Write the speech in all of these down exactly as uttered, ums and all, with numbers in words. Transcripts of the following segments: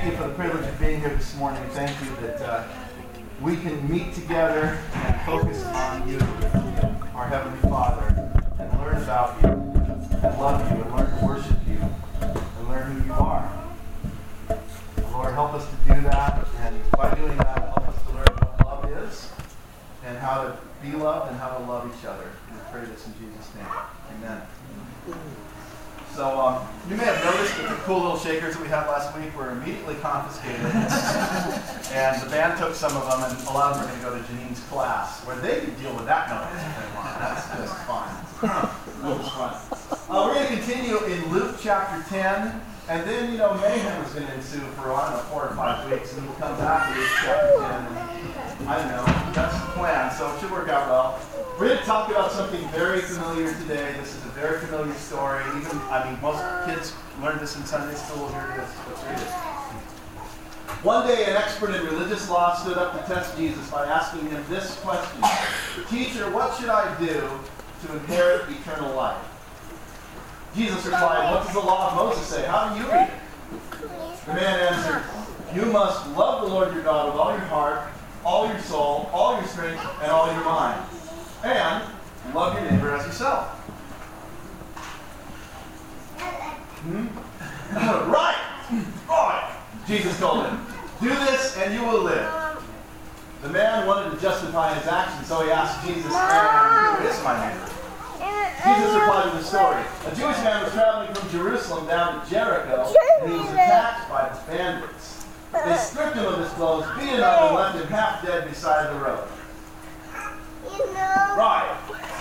thank you for the privilege of being here this morning. Thank you that uh, we can meet together and focus on you, our Heavenly Father, and learn about you, and love you, and learn to worship you, and learn who you are. Lord, help us to do that, and by doing that, help us to learn what love is, and how to be loved, and how to love each other. We pray this in Jesus' name. Amen. So um, you may have noticed that the cool little shakers that we had last week were immediately confiscated. And the band took some of them, and a lot of them are going to go to Janine's class, where they can deal with that noise. That's just fun. That was fun. Uh, we're going to continue in Luke chapter ten, and then, you know, mayhem is going to ensue for, I don't know, four or five weeks, and we'll come back to Luke chapter ten. And I don't know. That's the plan, so it should work out well. We're going to talk about something very familiar today. This is a very familiar story. Even, I mean, most kids learned this in Sunday school. Here it is. Let's read it. One day, an expert in religious law stood up to test Jesus by asking him this question: "Teacher, what should I do to inherit eternal life?" Jesus replied, "What does the law of Moses say? How do you read it?" The man answered, "You must love the Lord your God with all your heart, all your soul, all your strength, and all your mind. And love your neighbor as yourself." Hmm? Right! Right! Jesus told him, "Do this and you will live." The man wanted to justify his action, so he asked Jesus, "And who is my neighbor?" Jesus replied with a story. A Jewish man was traveling from Jerusalem down to Jericho, and he was attacked by bandits. They stripped him of his clothes, beat him up, and left him half dead beside the road. Right.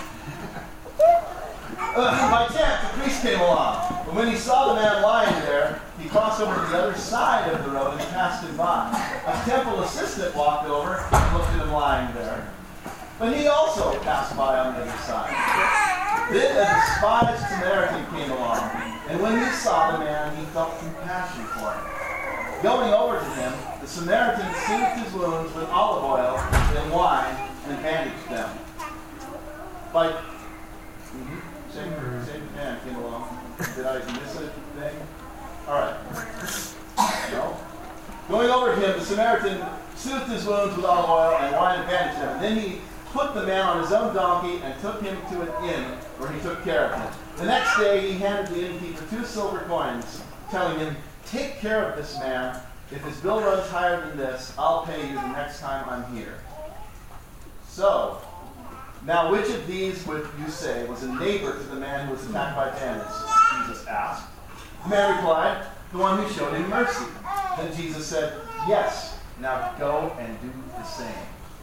Uh, by chance, a priest came along. But when he saw the man lying there, he crossed over to the other side of the road and passed him by. A temple assistant walked over and looked at him lying there. But he also passed by on the other side. Then a despised Samaritan came along, and when he saw the man, he felt compassion for him. Going over to him, the Samaritan soothed his wounds with olive oil and wine and bandaged them. Like, mm-hmm, same, same man came along. Did I miss a thing? All right. No. Going over to him, the Samaritan soothed his wounds with olive oil and wine and bandaged them. And then he put the man on his own donkey and took him to an inn where he took care of him. The next day he handed the innkeeper two silver coins, telling him, "Take care of this man. If his bill runs higher than this, I'll pay you the next time I'm here." So, now which of these would you say was a neighbor to the man who was attacked by bandits? Jesus asked. The man replied, "The one who showed him mercy." Then Jesus said, "Yes, now go and do the same."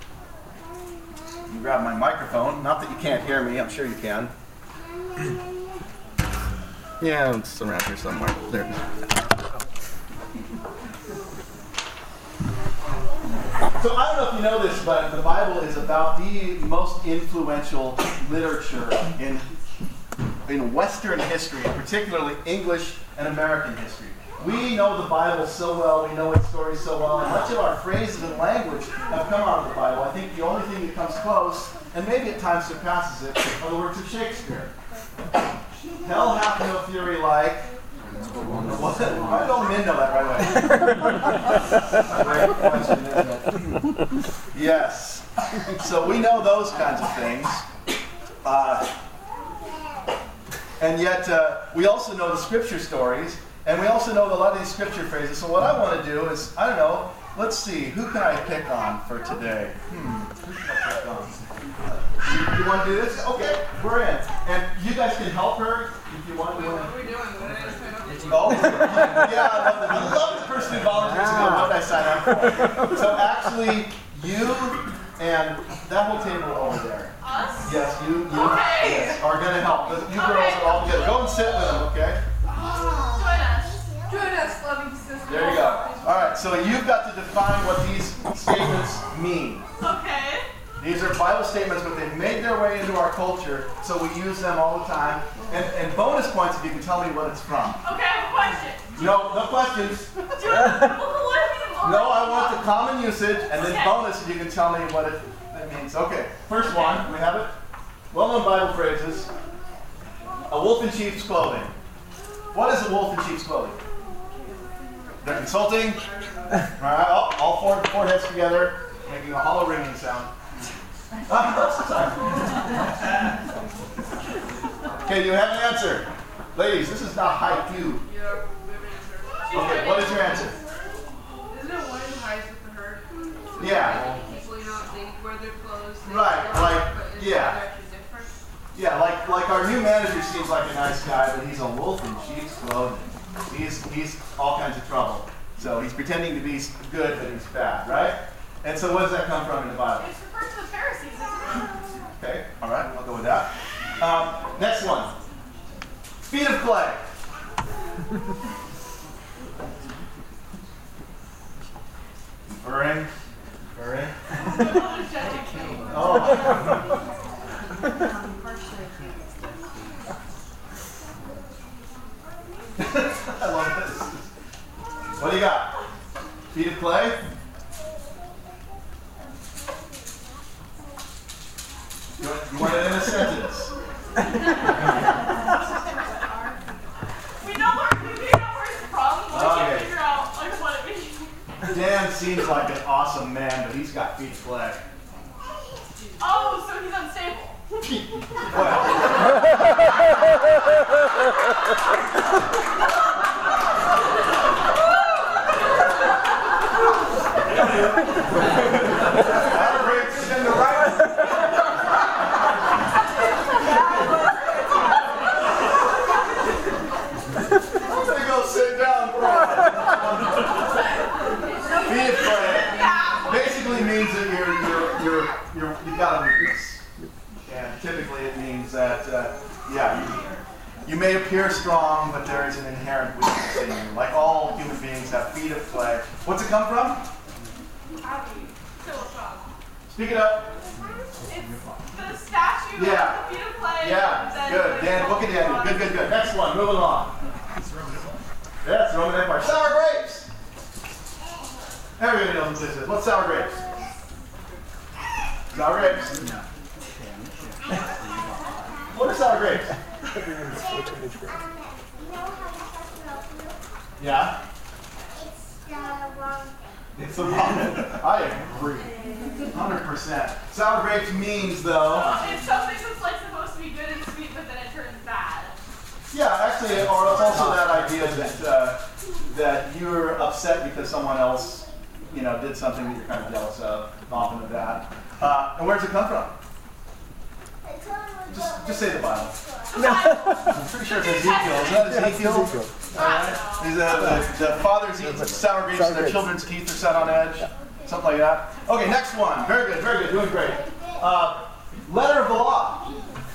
You grab my microphone. Not that you can't hear me. I'm sure you can. Yeah, it's around here somewhere. There. So I don't know if you know this, but the Bible is about the most influential literature in in Western history, particularly English and American history. We know the Bible so well, we know its stories so well, and much of our phrases and language have come out of the Bible. I think the only thing that comes close, and maybe at times surpasses it, are the works of Shakespeare. Hell hath no fury like... What? Why don't men know that right away? Great question, isn't it? Yes. So we know those kinds of things. Uh, and yet, uh, we also know the scripture stories, and we also know a lot of these scripture phrases. So what I want to do is, I don't know, let's see, who can I pick on for today? Hmm, who can I pick on? You, you want to do this? Okay, we're in. And you guys can help her if you want to do it. What are we doing? What did I sign up for? Oh, yeah, I love that. I love the person who volunteers to go, what did I sign up for? So actually, you and that whole table over there. Us? Yes, you, you Okay. yes, are going to help. You Okay. girls are all together. Go and sit with them, okay? Join us. Join us, loving sisters. There you go. All right, so you've got to define what these statements mean. Okay. These are Bible statements, but they've made their way into our culture, so we use them all the time. And, and bonus points if you can tell me what it's from. Okay, I have a question. No, no questions. Do you want, well, what if you No, I want the common usage, and then Okay. bonus if you can tell me what it, it means. Okay, first one, we have it. Well-known Bible phrases. A wolf in sheep's clothing. What is a wolf in sheep's clothing? They're consulting. All right, all, all four, four heads together, making a hollow ringing sound. Okay, do you have an answer? Ladies, this is not haiku. Yeah, we have an answer. Okay, what is your answer? Isn't it one who hides with the herd? Yeah. People, you know, they wear their clothes. They Right, wear like, it, but it's yeah. actually different. Yeah, like like our new manager seems like a nice guy, but he's a wolf in sheep's clothing. He's he's all kinds of trouble. So he's pretending to be good, but he's bad, right? And so what does that come from in the Bible? It's referred to the Pharisees, isn't it? Okay, all right, I'll go with that. Um, next one. Feet of clay. Conferring. Conferring. Oh. I love this. What do you got? Feet of clay? You want, you want it in a sentence? We know where we know where it's from. We Okay. can't figure out like what it means. Dan seems like an awesome man, but he's got feet of clay. Oh, so he's unstable. Well. That breaks in the right. I'm gonna go sit down for a while. Feet of clay basically means that you're you're you're you're you've got a weakness. And typically it means that, uh, yeah, you, you may appear strong, but there is an inherent weakness in you. Like all human beings have feet of clay. What's it come from? Abby, still strong. Speak it up. It's the statue Yeah. of the feet of clay. Yeah, that good. Dan, look at Daniel. Good, good, good. Next one, moving along. That's Roman Empire. Sour grapes. Everybody knows what this is. What's sour grapes? Sour grapes. What are sour grapes? Yeah? It's the wrong. I agree. one hundred percent. Sour grapes means, though. It's something that's like supposed to be good and sweet, but then it turns bad. Yeah, actually, or it's also that idea that uh, that you're upset because someone else, you know, did something that you're kind of jealous of, often of that. Uh, and where does it come from? Just, just say the Bible. No. I'm pretty sure it's Ezekiel. Is that Ezekiel? Ezekiel. All right. Is that the, the fathers eat sour grapes and their children's teeth are set on edge? Something like that. Okay, next one. Very good, very good. Doing great. Uh, letter of the law.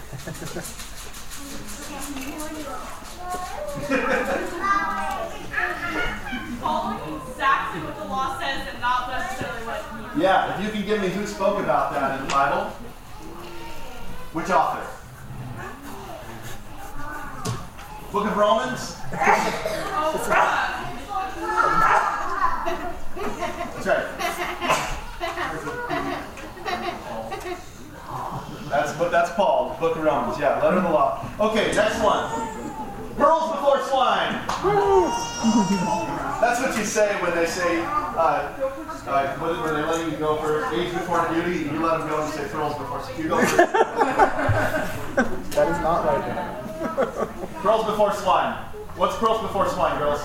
Following exactly what the law says and not necessarily what it means. Yeah, if you can give me who spoke about that in the Bible. Which author? Book of Romans? Oh, crap. That's right. That's but that's Paul, the Book of Romans. Yeah, letter of the law. Okay, next one. Pearls before swine. That's what you say when they say, uh, uh, when when they're letting you go for age before duty, you let them go and say pearls before swine. You go for That is not right. pearls before swine. What's pearls before swine, girls?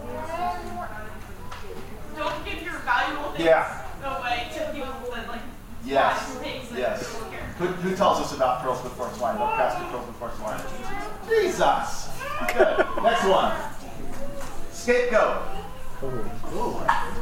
Don't give your valuable things Yeah. away to people that like Yes. things that Yes. people care. Who, who tells us about pearls before swine? Don't pass me pearls before swine. Jesus. Good. Next one. Scapegoat. Ooh.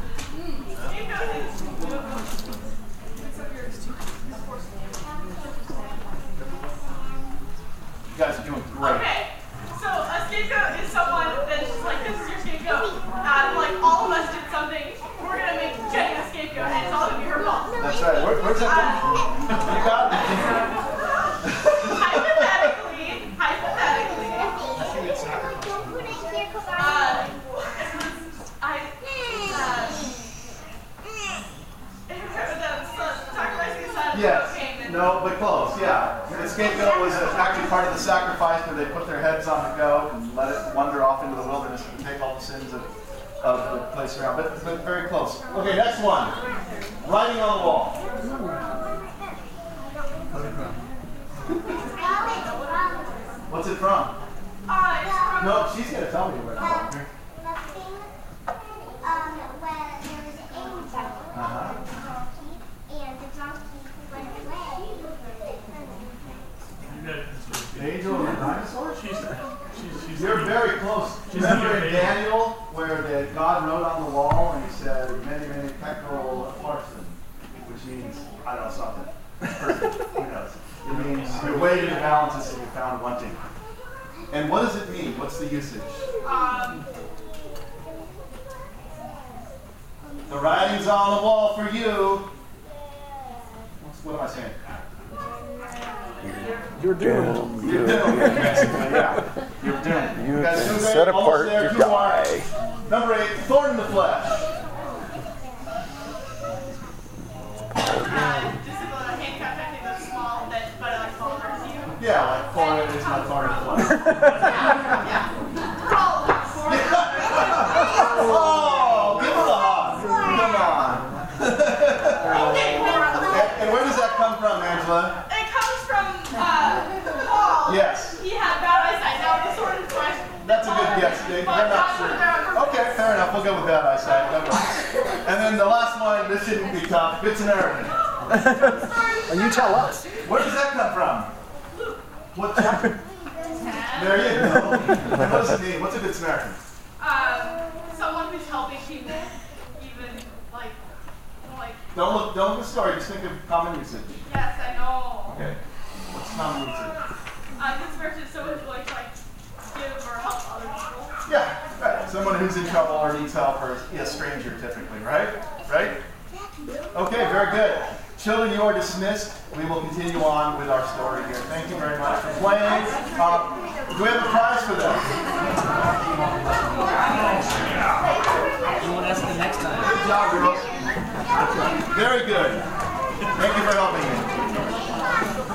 You guys are doing great. Okay, so a scapegoat is someone that's just like, this is your scapegoat. And like all of us did something, we're gonna make Jenny a scapegoat, and it's all gonna be her fault. That's right. Where, where's that from? You got it? Hypothetically, hypothetically, uh, I, uh, the sacrificing son Yes. came and No, but close. Yeah. The scapegoat was uh, actually part of the sacrifice where they put their heads on the goat and let it wander off into the wilderness and take all the sins of of the place around, but, but very close. Okay, next one. Writing on the wall. What's it from? Uh, it's from No, she's going to tell me where it's from. Uh-huh. Angel and the dinosaur? She's, she's, she's You're very close. She's Remember in the- Daniel where the, God wrote on the wall and he said, many, many pectoral parson, which means, I don't know, something. Perfect. Who knows? It means you're weighing the balances and you found wanting. And what does it mean? What's the usage? um, The writing's on the wall for you. What's, what am I saying? You're doomed. You're doomed. Basically, yeah. You're doomed. You guys have do been great. set Almost apart there. to Two more. die. Number eight, thorn in the flesh. uh, just a little handcuff, I think that's small, that, but it like falls hurts you. Yeah, like thorn is my thorn in the flesh. Yeah. For all of us. Oh, give it a hug. Come on. Okay, more on the And, and where does that come from, Angela? It comes from uh, Paul. Yes. He had bad eyesight. Now it is sort of fresh. That's a good guess, Dave. I'm not sure. Okay, fair enough. We'll go with that eyesight. That works. And then the last one, this shouldn't be tough. Good Samaritan. And you tell us. Where does that come from? What chapter? There you go. And what does it mean? What's a good Samaritan? Um, someone who's helping people, even like, like. Don't look. Don't look at the story. Just think of common usage. Yes, I know. Okay. What's common usage? Uh, this person is someone who likes like give or help other people. Yeah, right. Someone who's in trouble or needs help or is a stranger, typically, right? Right? Okay, very good. Children, you are dismissed. We will continue on with our story here. Thank you very much for playing. Uh, do we have a prize for them? You want to ask the next time. Good job, girls. Very good. Thank you for helping me.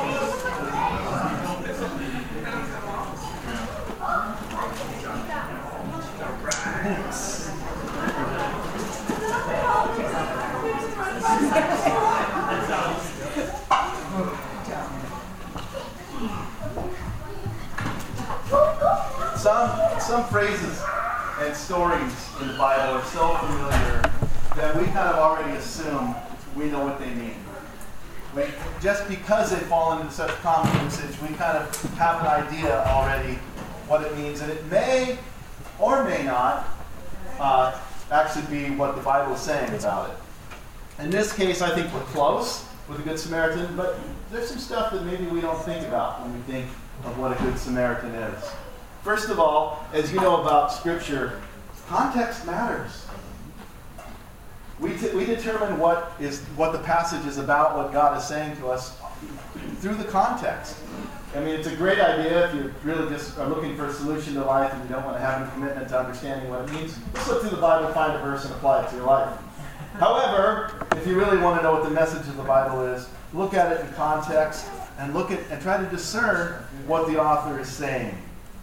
Some, some phrases and stories in the Bible are so familiar that we kind of already assume we know what they mean. We, just because they fall into such common usage, we kind of have an idea already what it means. And it may or may not uh, actually be what the Bible is saying about it. In this case, I think we're close with a Good Samaritan, but there's some stuff that maybe we don't think about when we think of what a Good Samaritan is. First of all, as you know about Scripture, context matters. We, t- we determine what is what the passage is about, what God is saying to us through the context. I mean, it's a great idea if you really just are looking for a solution to life and you don't want to have a commitment to understanding what it means. Just look through the Bible, find a verse, and apply it to your life. However, if you really want to know what the message of the Bible is, look at it in context and look at and try to discern what the author is saying.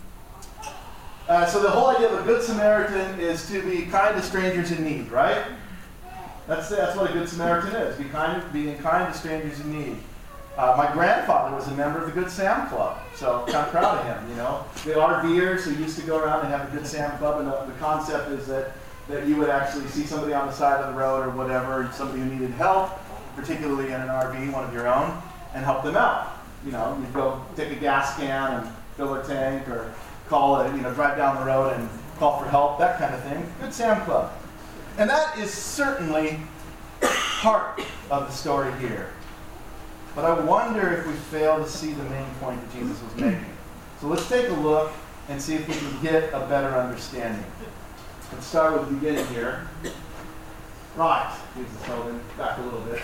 Uh, so the whole idea of a Good Samaritan is to be kind to strangers in need, right? That's that's what a Good Samaritan is. Be kind, being kind to strangers in need. Uh, my grandfather was a member of the Good Sam Club, so I'm kind of proud of him. You know, the RVers who used to go around and have a Good Sam Club, and the, the concept is that that you would actually see somebody on the side of the road or whatever, somebody who needed help, particularly in an R V, one of your own, and help them out. You know, you go take a gas can and fill a tank, or call it, you know, drive down the road and call for help, that kind of thing. Good Sam Club. And that is certainly part of the story here. But I wonder if we fail to see the main point that Jesus was making. So let's take a look and see if we can get a better understanding. Let's start with the beginning here. Right. Jesus held him back a little bit.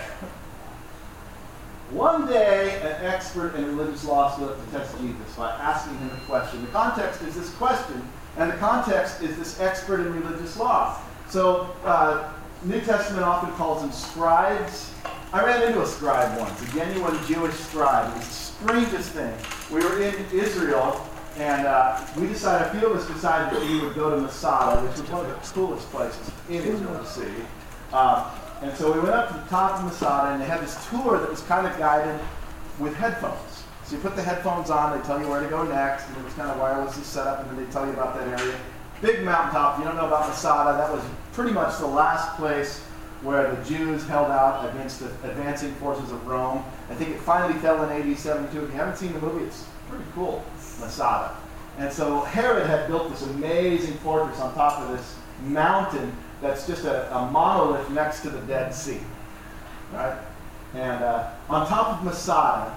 One day, an expert in religious law stood up to test Jesus by asking him a question. The context is this question, and the context is this expert in religious law. So, uh, New Testament often calls them scribes. I ran into a scribe once, a genuine Jewish scribe. It was the strangest thing. We were in Israel, And uh, we decided, a few of us decided that we would go to Masada, which was one of the coolest places in Israel to see. Uh, and so we went up to the top of Masada, and they had this tour that was kind of guided with headphones. So you put the headphones on, they tell you where to go next, and it was kind of wirelessly set up, and then they tell you about that area. Big mountaintop. If you don't know about Masada, that was pretty much the last place where the Jews held out against the advancing forces of Rome. I think it finally fell in A D seventy-two. If you haven't seen the movie, it's pretty cool, Masada. And so Herod had built this amazing fortress on top of this mountain that's just a, a monolith next to the Dead Sea. Right? And uh, on top of Masada,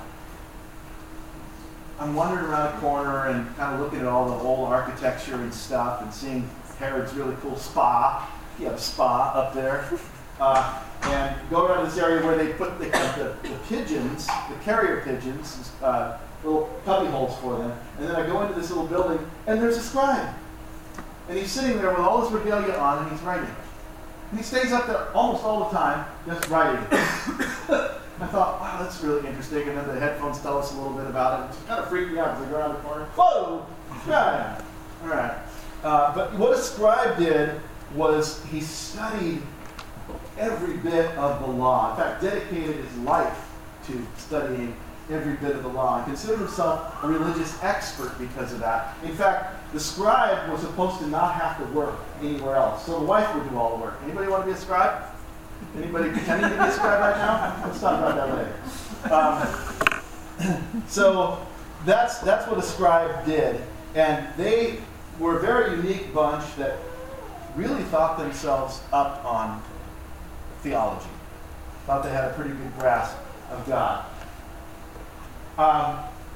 I'm wandering around a corner and kind of looking at all the old architecture and stuff and seeing Herod's really cool spa. He had a spa up there. Uh, and go around this area where they put the, the, the pigeons, the carrier pigeons, uh, little cubby holes for them. And then I go into this little building, and there's a scribe. And he's sitting there with all his regalia on, and he's writing. And he stays up there almost all the time, just writing. I thought, wow, that's really interesting. And then the headphones tell us a little bit about it. It kind of freaked me out as I go around the corner. Whoa! Yeah. All right. Uh, but what a scribe did was he studied every bit of the law. In fact, dedicated his life to studying every bit of the law and considered himself a religious expert because of that. In fact, the scribe was supposed to not have to work anywhere else. So the wife would do all the work. Anybody want to be a scribe? Anybody pretending to be a scribe right now? Let's talk about that later. Um, so that's, that's what a scribe did. And they were a very unique bunch that really thought themselves up on theology. Thought they had a pretty good grasp of God. Um,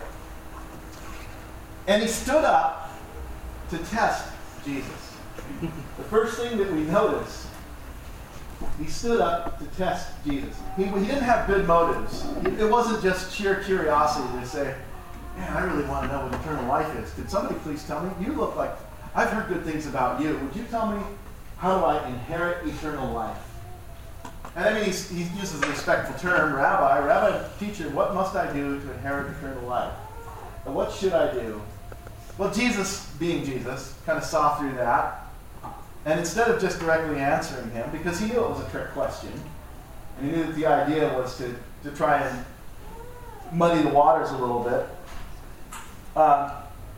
and he stood up to test Jesus. The first thing that we notice, he stood up to test Jesus. He, he didn't have good motives. It wasn't just sheer curiosity to say, man, I really want to know what eternal life is. Could somebody please tell me? You look like, I've heard good things about you. Would you tell me, how do I inherit eternal life? And I mean, he's, he uses a respectful term, rabbi, rabbi, teacher, what must I do to inherit eternal life? And what should I do? Well, Jesus, being Jesus, kind of saw through that. And instead of just directly answering him, because he knew it was a trick question, and he knew that the idea was to, to try and muddy the waters a little bit, uh,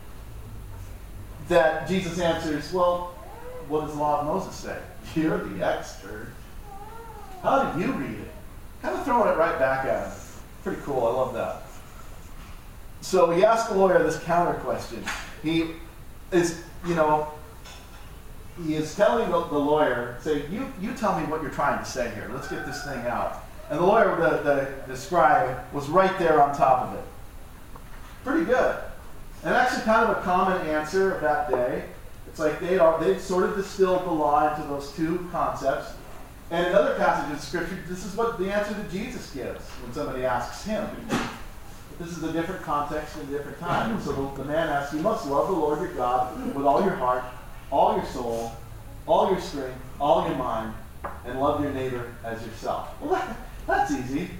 that Jesus answers, well, what does the law of Moses say? You're the expert. How did you read it? Kind of throwing it right back at him. Pretty cool. I love that. So he asked the lawyer this counter question. He is, you know, he is telling the, the lawyer, say, you, you tell me what you're trying to say here. Let's get this thing out. And the lawyer, the, the, the scribe, was right there on top of it. Pretty good. And actually kind of a common answer of that day. It's like they are, they've sort of distilled the law into those two concepts. And in other passages of Scripture, this is what the answer that Jesus gives when somebody asks him. This is a different context and a different time. So the, the man asks, you must love the Lord your God with all your heart, all your soul, all your strength, all your mind, and love your neighbor as yourself. Well, that, that's easy.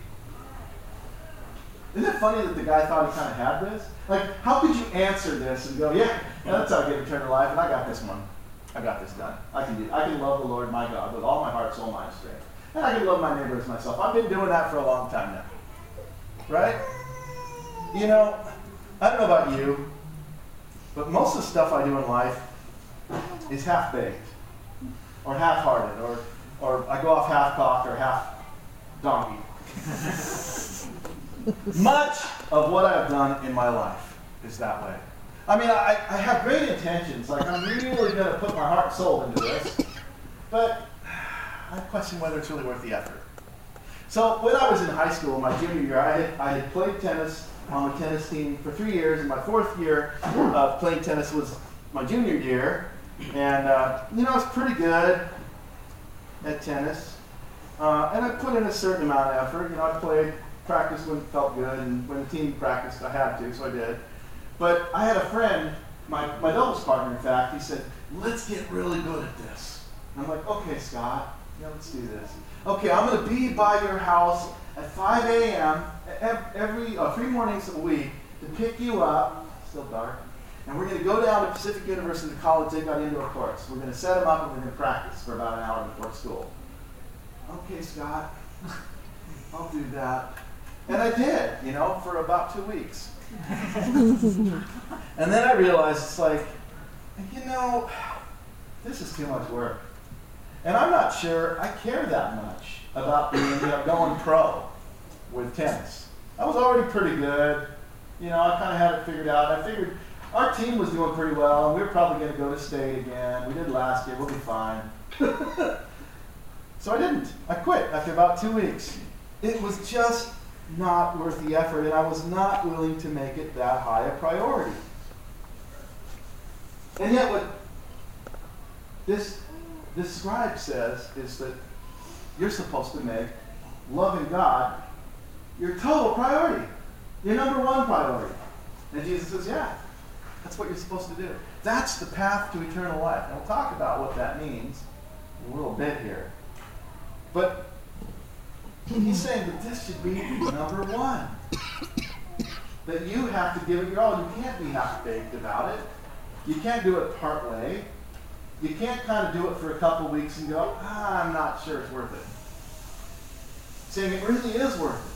Isn't it funny that the guy thought he kind of had this? Like, how could you answer this and go, yeah, yeah that's how I get eternal life, and I got this one. I got this done. I can do. I can love the Lord my God with all my heart, soul, mind, strength. And I can love my neighbor as myself. I've been doing that for a long time now. Right? You know, I don't know about you, but most of the stuff I do in life is half-baked, or half-hearted, or, or I go off half-cocked or half-donkey. Much of what I've done in my life is that way. I mean, I, I have great intentions. Like, I'm really going to put my heart and soul into this. But I question whether it's really worth the effort. So when I was in high school, my junior year, I had, I had played tennis on the tennis team for three years. And my fourth year of playing tennis was my junior year. And, uh, you know, I was pretty good at tennis. Uh, and I put in a certain amount of effort. You know, I played, practiced when it felt good. And when the team practiced, I had to, so I did. But I had a friend, my, my doubles partner, in fact, he said, let's get really good at this. And I'm like, okay, Scott, yeah, let's do this. Okay, I'm going to be by your house at five a.m. every uh, three mornings a week to pick you up, still dark, And we're going to go down to Pacific University College. They got indoor courts. We're going to set them up and we're going to practice for about an hour before school. Okay, Scott, I'll do that. And I did, you know, for about two weeks. And then I realized it's like, you know, this is too much work. And I'm not sure I care that much about being, you know, going pro with tennis. I was already pretty good. You know, I kind of had it figured out. I figured our team was doing pretty well, and we were probably going to go to state again. We did last year. We'll be fine. So I didn't. I quit after about two weeks. It was just not worth the effort, and I was not willing to make it that high a priority. And yet what this, this scribe says is that you're supposed to make loving God your total priority, your number one priority. And Jesus says, yeah, that's what you're supposed to do. That's the path to eternal life. And we'll talk about what that means in a little bit here. But he's saying that this should be number one. That you have to give it your all. You can't be half-baked about it. You can't do it part way. You can't kind of do it for a couple weeks and go, ah, I'm not sure it's worth it. Saying it really is worth it.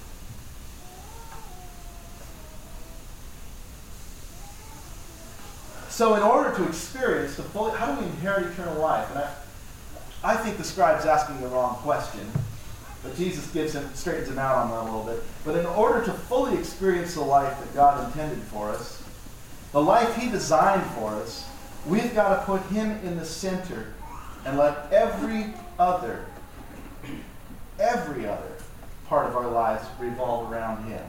So in order to experience the full, how do we inherit eternal life? And I, I think the scribe's asking the wrong question, but Jesus gives him, straightens him out on that a little bit. But in order to fully experience the life that God intended for us, the life he designed for us, we've got to put him in the center and let every other, every other part of our lives revolve around him.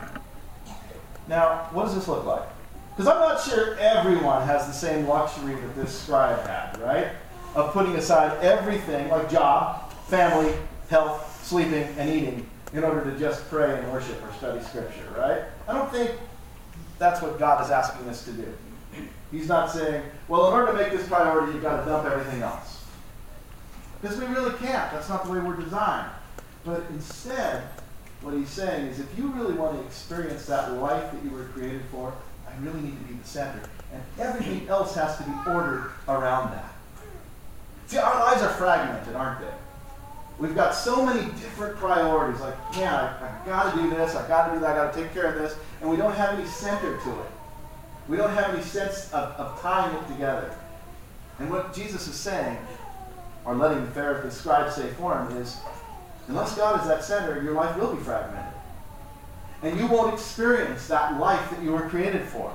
Now, what does this look like? Because I'm not sure everyone has the same luxury that this scribe had, right? Of putting aside everything, like job, family, health, sleeping, and eating, in order to just pray and worship or study Scripture, right? I don't think that's what God is asking us to do. He's not saying, well, in order to make this priority, you've got to dump everything else. Because we really can't. That's not the way we're designed. But instead, what he's saying is, if you really want to experience that life that you were created for, I really need to be the center. And everything else has to be ordered around that. See, our lives are fragmented, aren't they? We've got so many different priorities. Like, yeah, I, I've got to do this, I've got to do that, I've got to take care of this. And we don't have any center to it. We don't have any sense of, of tying it together. And what Jesus is saying, or letting the Pharisee, the scribe say for him, is, unless God is that center, your life will be fragmented. And you won't experience that life that you were created for.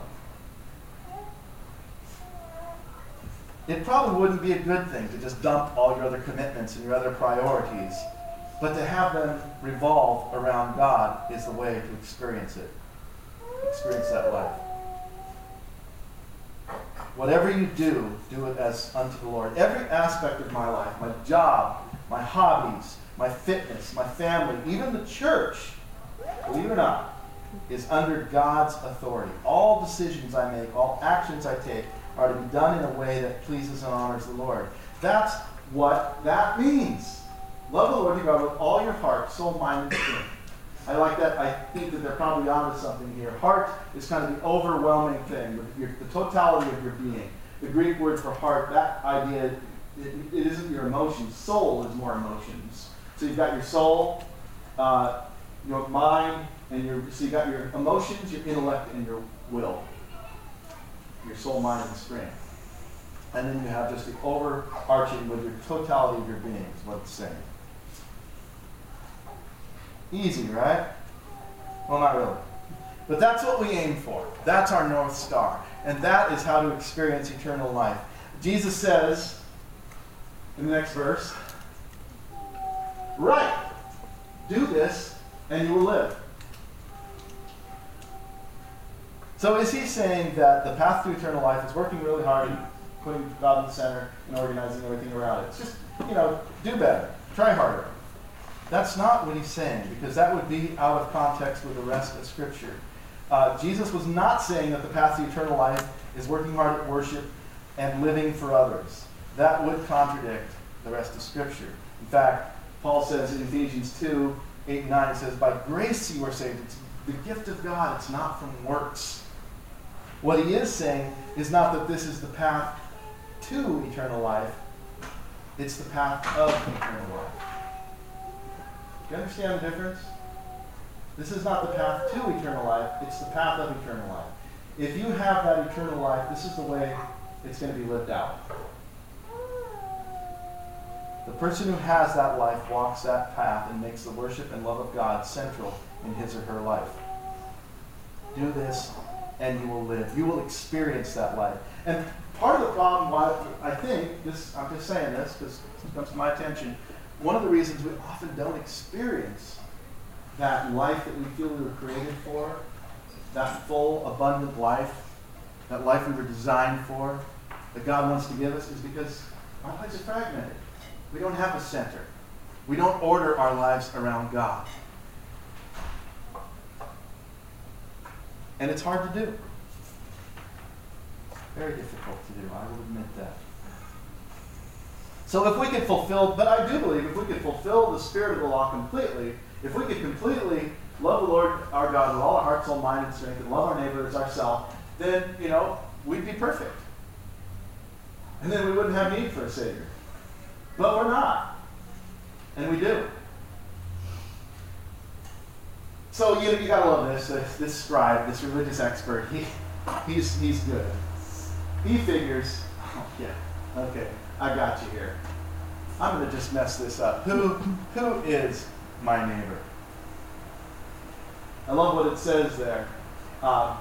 It probably wouldn't be a good thing to just dump all your other commitments and your other priorities, but to have them revolve around God is the way to experience it. Experience that life. Whatever you do, do it as unto the Lord. Every aspect of my life, my job, my hobbies, my fitness, my family, even the church, believe it or not, is under God's authority. All decisions I make, all actions I take, are to be done in a way that pleases and honors the Lord. That's what that means. Love the Lord your God with all your heart, soul, mind, and strength. I like that. I think that they're probably onto something here. Heart is kind of the overwhelming thing, your, the totality of your being. The Greek word for heart, that idea, it, it isn't your emotions. Soul is more emotions. So you've got your soul, uh, your mind, and your, so you've got your emotions, your intellect, and your will. Your soul, mind, and strength. And then you have just the overarching with your totality of your being, is what it's saying. Easy, right? Well, not really. But that's what we aim for. That's our North Star. And that is how to experience eternal life. Jesus says, in the next verse, right, do this, and you will live. So is he saying that the path to eternal life is working really hard and putting God in the center and organizing everything around it? It's just, you know, do better. Try harder. That's not what he's saying, because that would be out of context with the rest of Scripture. Uh, Jesus was not saying that the path to eternal life is working hard at worship and living for others. That would contradict the rest of Scripture. In fact, Paul says in Ephesians two, eight and nine, it says, by grace you are saved. It's the gift of God. It's not from works. What he is saying is not that this is the path to eternal life, it's the path of eternal life. Do you understand the difference? This is not the path to eternal life, it's the path of eternal life. If you have that eternal life, this is the way it's going to be lived out. The person who has that life walks that path and makes the worship and love of God central in his or her life. Do this and you will live. You will experience that life. And part of the problem, why I think, this, I'm just saying this because it comes to my attention, one of the reasons we often don't experience that life that we feel we were created for, that full, abundant life, that life we were designed for, that God wants to give us, is because our lives are fragmented. We don't have a center. We don't order our lives around God. And it's hard to do. Very difficult to do, I will admit that. So if we could fulfill, but I do believe if we could fulfill the spirit of the law completely, if we could completely love the Lord our God with all our heart, soul, mind, and strength, and love our neighbor as ourselves, then, you know, we'd be perfect. And then we wouldn't have need for a Savior. But we're not. And we do. So you, you gotta love this, this. This scribe, this religious expert, he, he's, he's good. He figures, oh yeah, okay, I got you here. I'm going to just mess this up. Who, who is my neighbor? I love what it says there. Uh,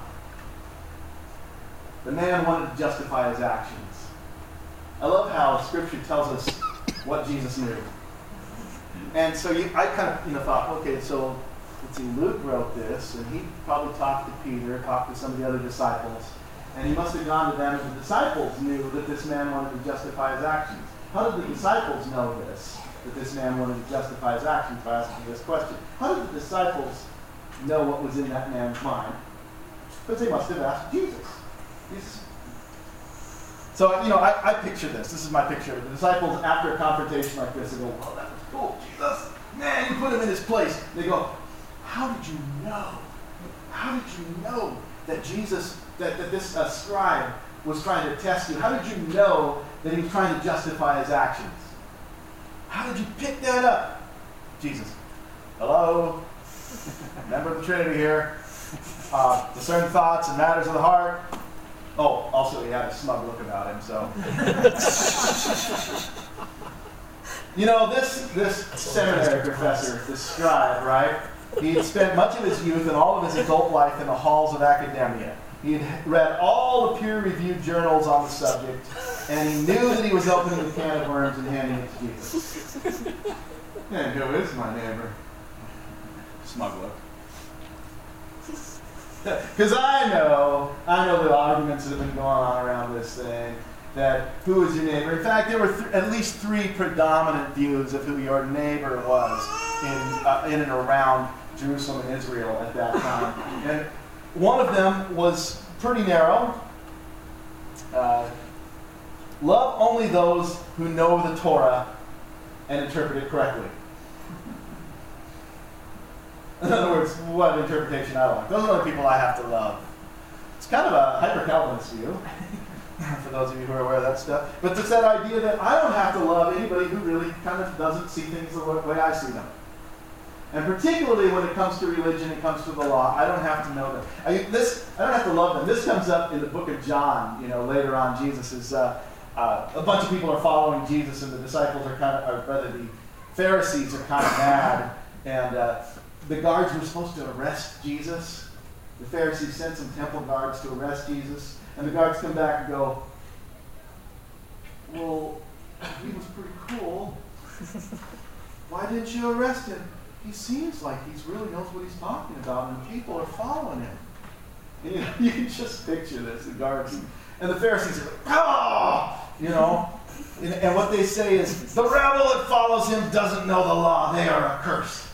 the man wanted to justify his actions. I love how Scripture tells us what Jesus knew. And so you, I kind of you know, thought, okay, so let's see, Luke wrote this, and he probably talked to Peter, talked to some of the other disciples, and he must have gone to them, and the disciples knew that this man wanted to justify his actions. How did the disciples know this, that this man wanted to justify his actions by asking this question? How did the disciples know what was in that man's mind? Because they must have asked Jesus. Jesus. So, you know, I, I picture this. This is my picture. The disciples, after a confrontation like this, they go, well, that was cool, Jesus. Man, you put him in his place. They go, how did you know? How did you know that Jesus, that, that this uh, scribe was trying to test you? How did you know that he was trying to justify his actions? How did you pick that up? Jesus. Hello? Member of the Trinity here. Uh, discern thoughts and matters of the heart. Oh, also he had a smug look about him, so. You know, this, this seminary professor, this scribe, right? He had spent much of his youth and all of his adult life in the halls of academia. He had read all the peer-reviewed journals on the subject, and he knew that he was opening a can of worms and handing it to Jesus. And who is my neighbor? Smug look. Because I know, I know the arguments that have been going on around this thing, that who is your neighbor? In fact, there were th- at least three predominant views of who your neighbor was in, uh, in and around Jerusalem and Israel at that time. And one of them was pretty narrow. Uh, love only those who know the Torah and interpret it correctly. In other words, what interpretation I like. Those are the people I have to love. It's kind of a hyper-Calvinist view, for those of you who are aware of that stuff. But it's that idea that I don't have to love anybody who really kind of doesn't see things the way I see them. And particularly when it comes to religion, it comes to the law, I don't have to know them. I, this, I don't have to love them. This comes up in the book of John, you know, later on. Jesus is, uh, uh, a bunch of people are following Jesus, and the disciples are kind of, or rather the Pharisees are kind of mad. And uh, the guards were supposed to arrest Jesus. The Pharisees sent some temple guards to arrest Jesus. And the guards come back and go, well, he was pretty cool. Why didn't you arrest him? He seems like he really knows what he's talking about, and people are following him. And, you know, you can just picture this, the guards. And the Pharisees are like, oh! You know? And, and what they say is, the rabble that follows him doesn't know the law. They are accursed.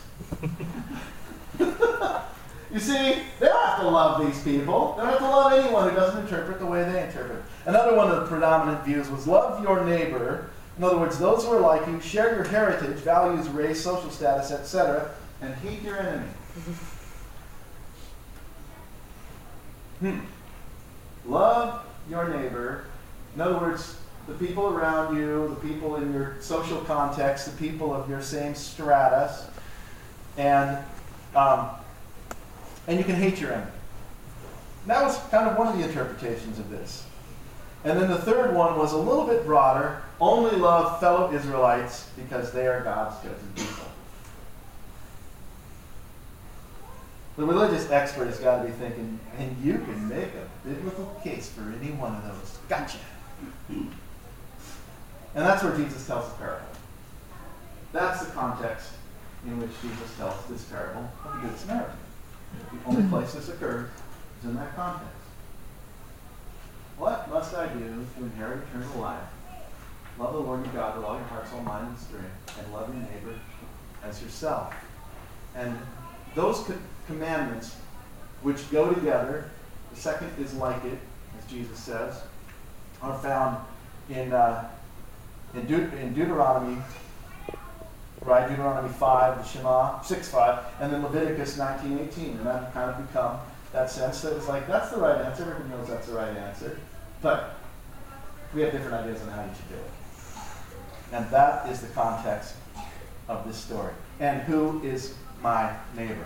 You see, they don't have to love these people. They don't have to love anyone who doesn't interpret the way they interpret. Another one of the predominant views was love your neighbor. In other words, those who are like you, share your heritage, values, race, social status, et cetera, and hate your enemy. Hmm. Love your neighbor. In other words, the people around you, the people in your social context, the people of your same stratus, and um, and you can hate your enemy. That was kind of one of the interpretations of this. And then the third one was a little bit broader. Only love fellow Israelites because they are God's chosen people. The religious expert has got to be thinking, and you can make a biblical case for any one of those. Gotcha. And that's where Jesus tells the parable. That's the context in which Jesus tells this parable of the Good Samaritan. The only place this occurs is in that context. What must I do to inherit eternal life? Love the Lord your God with all your heart, soul, mind, and strength, and love your neighbor as yourself. And those co- commandments which go together, the second is like it, as Jesus says, are found in uh, in, De- in Deuteronomy, right? Deuteronomy five, the Shema, six five, and then Leviticus nineteen eighteen. And that kind of become that sense that it's like, that's the right answer. Everybody knows that's the right answer. But we have different ideas on how you should do it. And that is the context of this story. And who is my neighbor?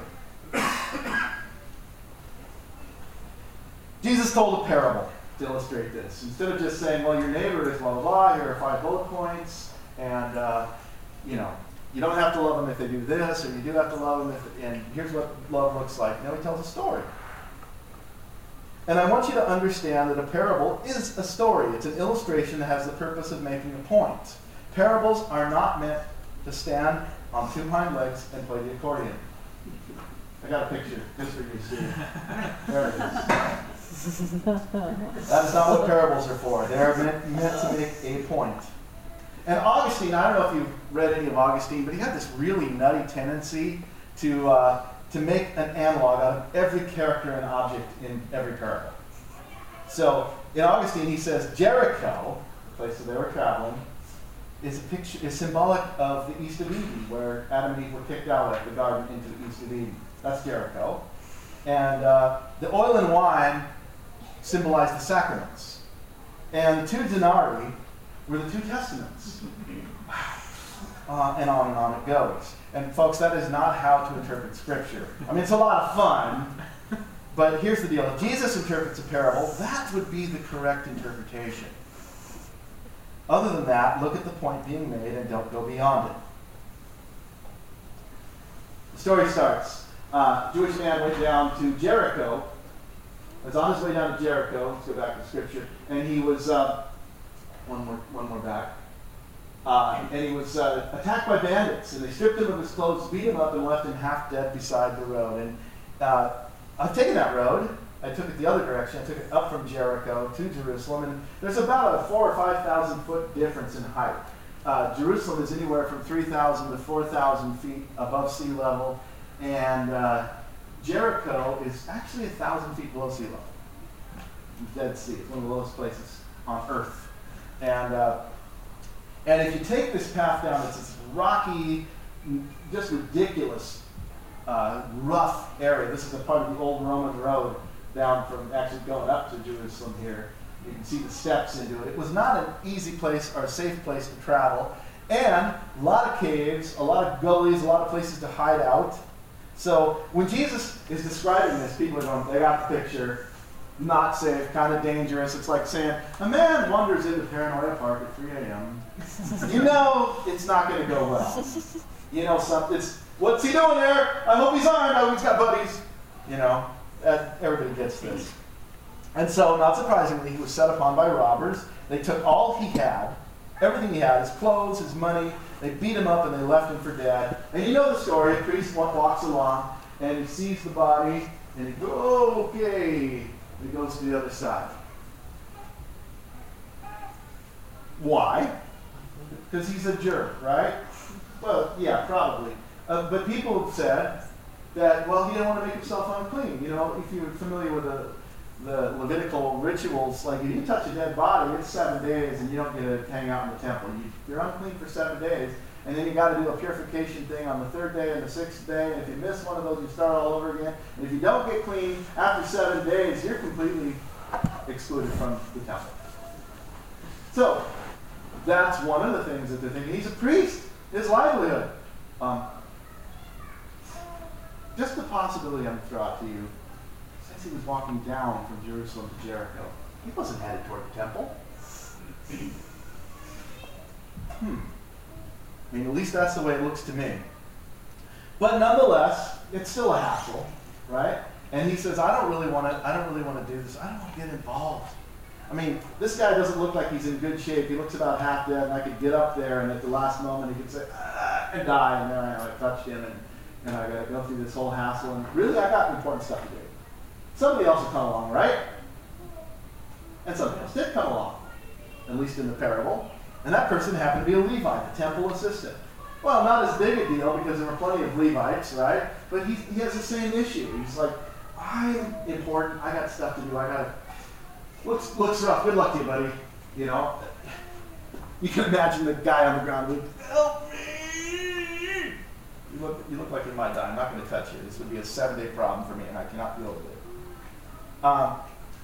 Jesus told a parable to illustrate this. Instead of just saying, well, your neighbor is blah, blah, blah, here are five bullet points, and, uh, you know, you don't have to love them if they do this, or you do have to love them if, and here's what love looks like. Now he tells a story. And I want you to understand that a parable is a story. It's an illustration that has the purpose of making a point. Parables are not meant to stand on two hind legs and play the accordion. I got a picture just for you to see. There it is. That is not what parables are for. They're meant, meant to make a point. And Augustine, I don't know if you've read any of Augustine, but he had this really nutty tendency to uh, to make an analog out of every character and object in every parable. So in Augustine, he says Jericho, the place where they were traveling, is a picture is symbolic of the East of Eden, where Adam and Eve were kicked out of the garden into the East of Eden. That's Jericho. And uh, the oil and wine symbolize the sacraments. And the two denarii were the two testaments. Uh, and on and on it goes. And folks, that is not how to interpret Scripture. I mean, it's a lot of fun, but here's the deal. If Jesus interprets a parable, that would be the correct interpretation. Other than that, look at the point being made and don't go beyond it. The story starts. Uh, a Jewish man went down to Jericho. Was on his way down to Jericho. Let's go back to Scripture. And he was, uh, one more, one more back. Uh, and he was uh, attacked by bandits, and they stripped him of his clothes, beat him up, and left him half dead beside the road. And uh, I've taken that road. I took it the other direction. I took it up from Jericho to Jerusalem, and there's about a four or five thousand foot difference in height. Uh, Jerusalem is anywhere from three thousand to four thousand feet above sea level, and uh, Jericho is actually a thousand feet below sea level. Dead Sea. It's one of the lowest places on Earth, and. Uh, And if you take this path down, it's this rocky, just ridiculous, uh, rough area. This is a part of the old Roman road down from actually going up to Jerusalem here. You can see the steps into it. It was not an easy place or a safe place to travel. And a lot of caves, a lot of gullies, a lot of places to hide out. So when Jesus is describing this, people are going, they got the picture. Not safe, kind of dangerous. It's like saying, a man wanders into Paranoia Park at three a.m. You know it's not going to go well. You know, some, it's, what's he doing there? I hope he's armed. I hope he's got buddies. You know, uh, everybody gets this. And so, not surprisingly, he was set upon by robbers. They took all he had, everything he had, his clothes, his money. They beat him up and they left him for dead. And you know the story. A priest walks along and he sees the body and he goes, oh, okay. He goes to the other side. Why? Because he's a jerk, right? Well, yeah, probably. Uh, but people have said that, well, he didn't want to make himself unclean. You know, if you're familiar with the, the Levitical rituals, like if you touch a dead body, it's seven days and you don't get to hang out in the temple. You, you're unclean for seven days. And then you got to do a purification thing on the third day and the sixth day. And if you miss one of those, you start all over again. And if you don't get clean after seven days, you're completely excluded from the temple. So, that's one of the things that they're thinking. He's a priest. His livelihood. Um, just the possibility I'm going to throw out to you, since he was walking down from Jerusalem to Jericho, he wasn't headed toward the temple. Hmm. I mean, at least that's the way it looks to me. But nonetheless, it's still a hassle, right? And he says, I don't really want to. I don't really want to do this. I don't want to get involved. I mean, this guy doesn't look like he's in good shape. He looks about half dead, and I could get up there, and at the last moment, he could say, ah, and die, and then I, I touched him, and, and I got to go through this whole hassle. And really, I got important stuff to do. Somebody else will come along, right? And somebody else did come along, at least in the parable. And that person happened to be a Levite, a temple assistant. Well, not as big a deal because there were plenty of Levites, right? But he, he has the same issue. He's like, I'm important. I got stuff to do. I got to. Looks looks rough. Good luck to you, buddy. You know. You can imagine the guy on the ground with, help me. You look you look like you might die. I'm not going to touch you. This would be a seven-day problem for me, and I cannot deal with it. Um,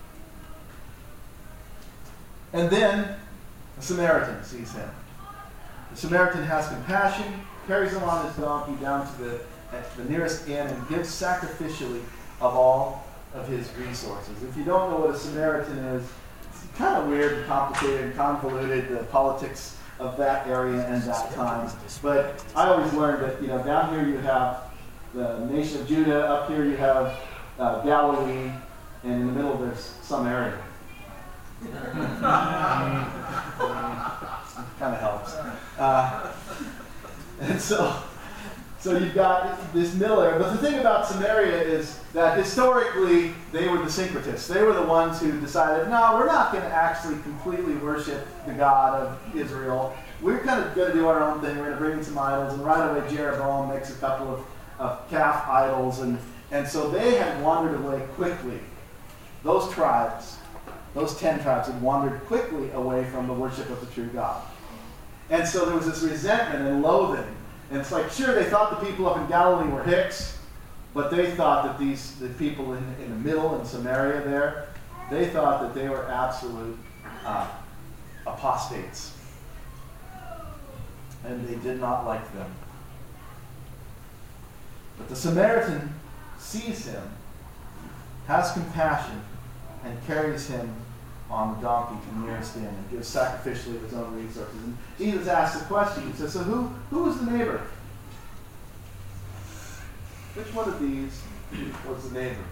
and then a Samaritan sees him. The Samaritan has compassion, carries him on his donkey down to the, at the nearest inn, and gives sacrificially of all of his resources. If you don't know what a Samaritan is, it's kind of weird and complicated and convoluted, the politics of that area and that time. But I always learned that, you know, down here you have the nation of Judah, up here you have uh, Galilee, and in the middle there's Samaria. Kind of helps. Uh, and so, so you've got this middle area. But the thing about Samaria is that historically they were the syncretists. They were the ones who decided, no, we're not going to actually completely worship the God of Israel. We're kind of going to do our own thing. We're going to bring in some idols. And right away Jeroboam makes a couple of, of calf idols. And, and so they had wandered away quickly. Those tribes, those ten tribes had wandered quickly away from the worship of the true God. And so there was this resentment and loathing. And it's like, sure, they thought the people up in Galilee were Hicks, but they thought that these the people in, in the middle, in Samaria there, they thought that they were absolute uh, apostates. And they did not like them. But the Samaritan sees him, has compassion, and carries him on the donkey to the nearest inn and gives sacrificially of his own resources. And Jesus asks the question. He says, so who, who was the neighbor? Which one of these was the neighbor?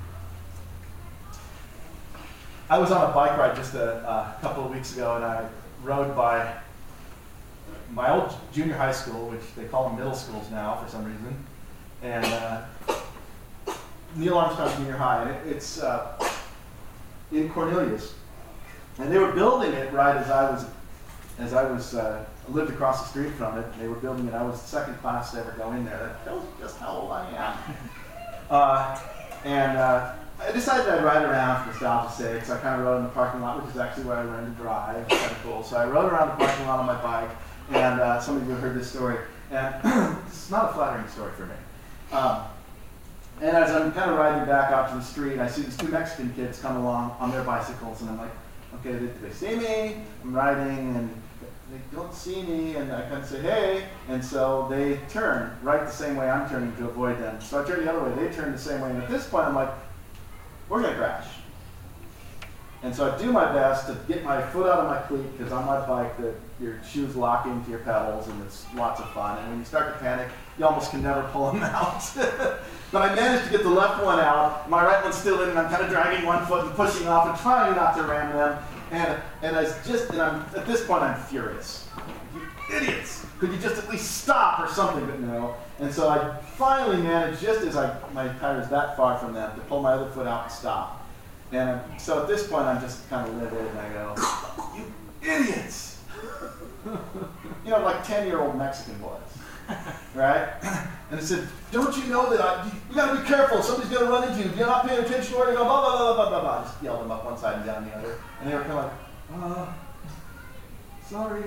I was on a bike ride just a, a couple of weeks ago, and I rode by my old junior high school, which they call them middle schools now for some reason, and uh, Neil Armstrong Junior High, and it, it's uh, in Cornelius. And they were building it right as I was, as I was uh, lived across the street from it. They were building it. I was the second class to ever go in there. That tells you just how old I am. uh, and uh, I decided I'd ride around for nostalgia's sake. So I kind of rode in the parking lot, which is actually where I learned to drive. It's kind of cool. So I rode around the parking lot on my bike, and uh, some of you have heard this story. And it's not a flattering story for me. Um, and as I'm kind of riding back out to the street, I see these two Mexican kids come along on their bicycles, and I'm like, okay, they, they see me, I'm riding, and they don't see me, and I kind of say, hey, and so they turn right the same way I'm turning to avoid them. So I turn the other way, they turn the same way, and at this point I'm like, we're going to crash. And so I do my best to get my foot out of my cleat, because on my bike, the, your shoes lock into your pedals, and it's lots of fun, and when you start to panic, you almost can never pull them out. But I managed to get the left one out, my right one's still in, and I'm kind of dragging one foot and pushing off and trying not to ram them. And and I just and I'm at this point I'm furious. You idiots! Could you just at least stop or something? But no. And so I finally managed, just as I my tire's that far from them, to pull my other foot out and stop. And so at this point I'm just kind of livid, and I go, "You idiots!" You know, like ten-year-old Mexican boys. Right? And it said, don't you know that I, you got to be careful, somebody's going to run into you, you're not paying attention to where you go, blah, blah, blah, blah, blah, blah. I just yelled them up one side and down the other. And they were kind of like, uh, sorry.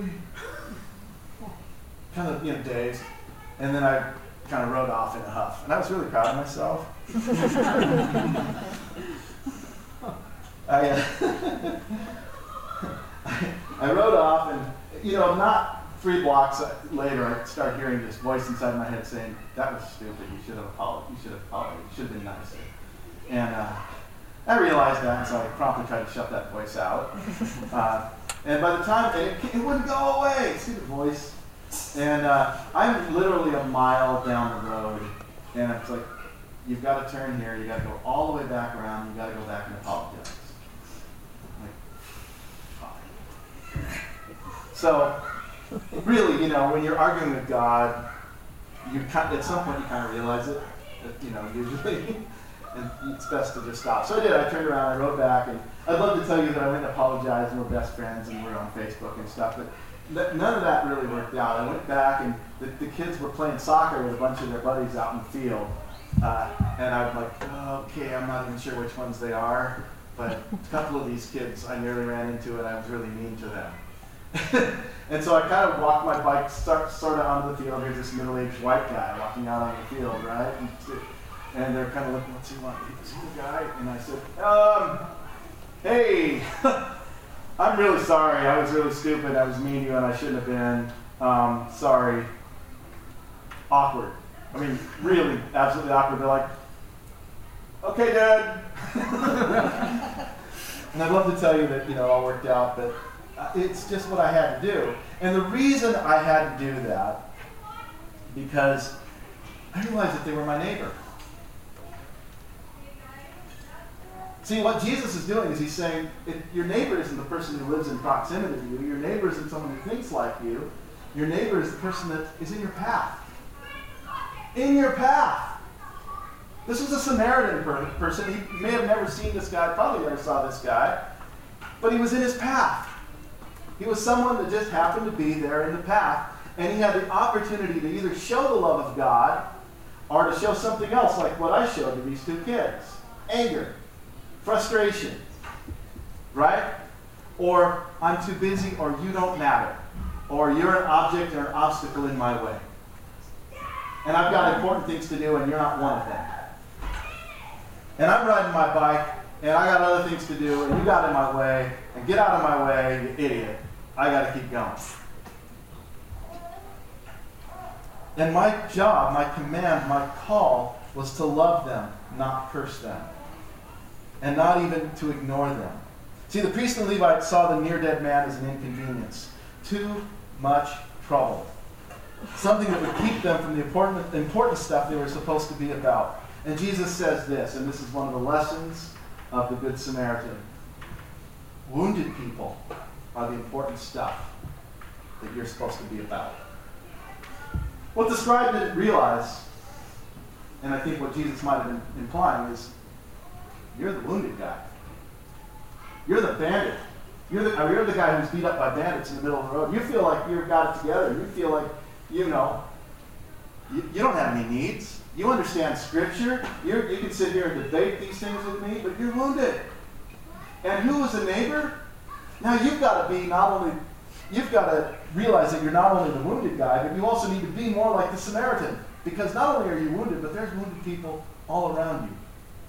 Kind of, you know, dazed. And then I kind of rode off in a huff. And I was really proud of myself. I, uh, I, I rode off, and, you know, not three blocks later, I started hearing this voice inside my head saying, that was stupid, you should have apologized, you should have apologized, you should have been nicer. And uh, I realized that, and so I promptly tried to shut that voice out. Uh, and by the time, and it, it wouldn't go away, stupid voice. And uh, I'm literally a mile down the road, and it's like, you've got to turn here, you've got to go all the way back around, you've got to go back and apologize. I'm like, fine. So, really, you know, when you're arguing with God, you kind, at some point you kind of realize it, that, you know, usually, and it's best to just stop. So I did, I turned around, I rode back, and I'd love to tell you that I went and apologized, and we're best friends, and we're on Facebook and stuff, but none of that really worked out. I went back, and the, the kids were playing soccer with a bunch of their buddies out in the field. Uh, and I'm like, oh, okay, I'm not even sure which ones they are. But a couple of these kids I nearly ran into, and I was really mean to them. And so I kind of walked my bike start, sort of onto the field. Here's this middle-aged white guy walking out on the field, right? And, and they're kind of looking, what's he want? Is he the guy? And I said, um, hey. I'm really sorry. I was really stupid. I was mean to you, and I shouldn't have been. Um, sorry. Awkward. I mean, really, absolutely awkward. They're like, okay, Dad. And I'd love to tell you that, you know, it all worked out, but it's just what I had to do. And the reason I had to do that, because I realized that they were my neighbor. See, what Jesus is doing is he's saying, if your neighbor isn't the person who lives in proximity to you, your neighbor isn't someone who thinks like you, your neighbor is the person that is in your path. In your path. This was a Samaritan per- person. He may have never seen this guy, probably never saw this guy, but he was in his path. He was someone that just happened to be there in the path, and he had the opportunity to either show the love of God or to show something else like what I showed to these two kids. Anger. Frustration, right? Or I'm too busy, or you don't matter, or you're an object or an obstacle in my way. And I've got important things to do, and you're not one of them. And I'm riding my bike, and I got other things to do, and you got in my way, and get out of my way, you idiot. I got to keep going. And my job, my command, my call was to love them, not curse them. And not even to ignore them. See, the priest and Levite saw the near-dead man as an inconvenience. Too much trouble. Something that would keep them from the important, important stuff they were supposed to be about. And Jesus says this, and this is one of the lessons of the Good Samaritan. Wounded people are the important stuff that you're supposed to be about. What the scribe didn't realize, and I think what Jesus might have been implying, is you're the wounded guy. You're the bandit. You're the, you're the guy who's beat up by bandits in the middle of the road. You feel like you've got it together. You feel like, you know, you, you don't have any needs. You understand Scripture. You're, you can sit here and debate these things with me, but you're wounded. And who is a neighbor? Now you've got to be not only, you've got to realize that you're not only the wounded guy, but you also need to be more like the Samaritan. Because not only are you wounded, but there's wounded people all around you.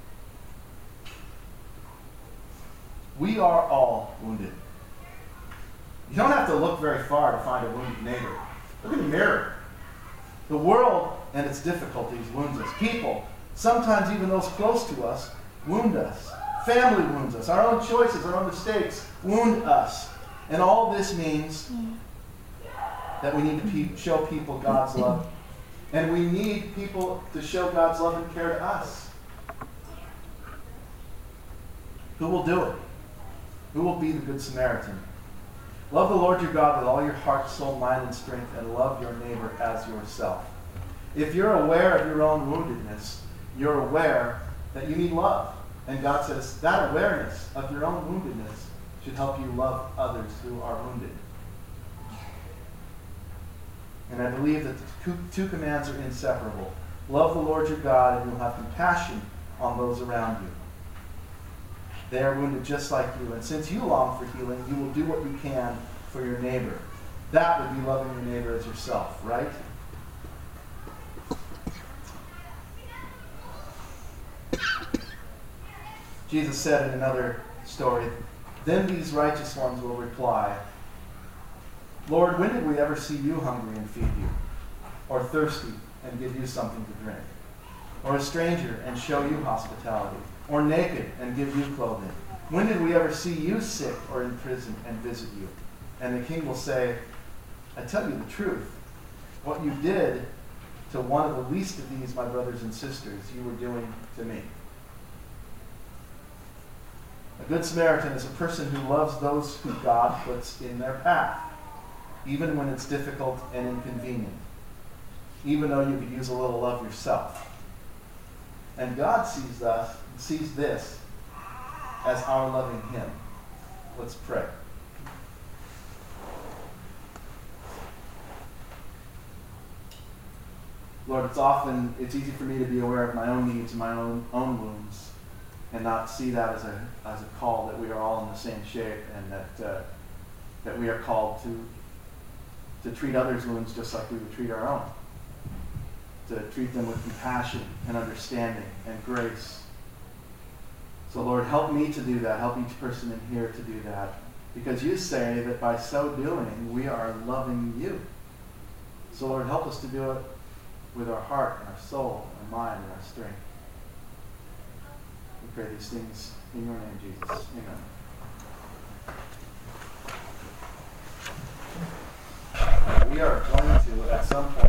We are all wounded. You don't have to look very far to find a wounded neighbor. Look in the mirror. The world and its difficulties wounds us. People, sometimes even those close to us, wound us. Family wounds us. Our own choices, our own mistakes wound us. And all this means that we need to pe- show people God's love. And we need people to show God's love and care to us. Who will do it? Who will be the Good Samaritan? Love the Lord your God with all your heart, soul, mind, and strength, and love your neighbor as yourself. If you're aware of your own woundedness, you're aware that you need love. And God says that awareness of your own woundedness should help you love others who are wounded. And I believe that the two commands are inseparable. Love the Lord your God, and you'll have compassion on those around you. They are wounded just like you. And since you long for healing, you will do what you can for your neighbor. That would be loving your neighbor as yourself, right? Jesus said in another story. Then these righteous ones will reply, Lord, when did we ever see you hungry and feed you, or thirsty and give you something to drink, or a stranger and show you hospitality, or naked and give you clothing? When did we ever see you sick or in prison and visit you? And the king will say, I tell you the truth. What you did to one of the least of these, my brothers and sisters, you were doing to me. A good Samaritan is a person who loves those who God puts in their path, even when it's difficult and inconvenient, even though you could use a little love yourself. And God sees us, sees this as our loving him. Let's pray. Lord, it's often, it's easy for me to be aware of my own needs and my own, own wounds and not see that as a, as a call that we are all in the same shape and that, uh, that we are called to, to treat others' wounds just like we would treat our own. To treat them with compassion and understanding and grace. So Lord, help me to do that. Help each person in here to do that. Because you say that by so doing, we are loving you. So Lord, help us to do it with our heart and our soul and our mind and our strength. We pray these things in your name, Jesus. Amen. We are going to, at some point,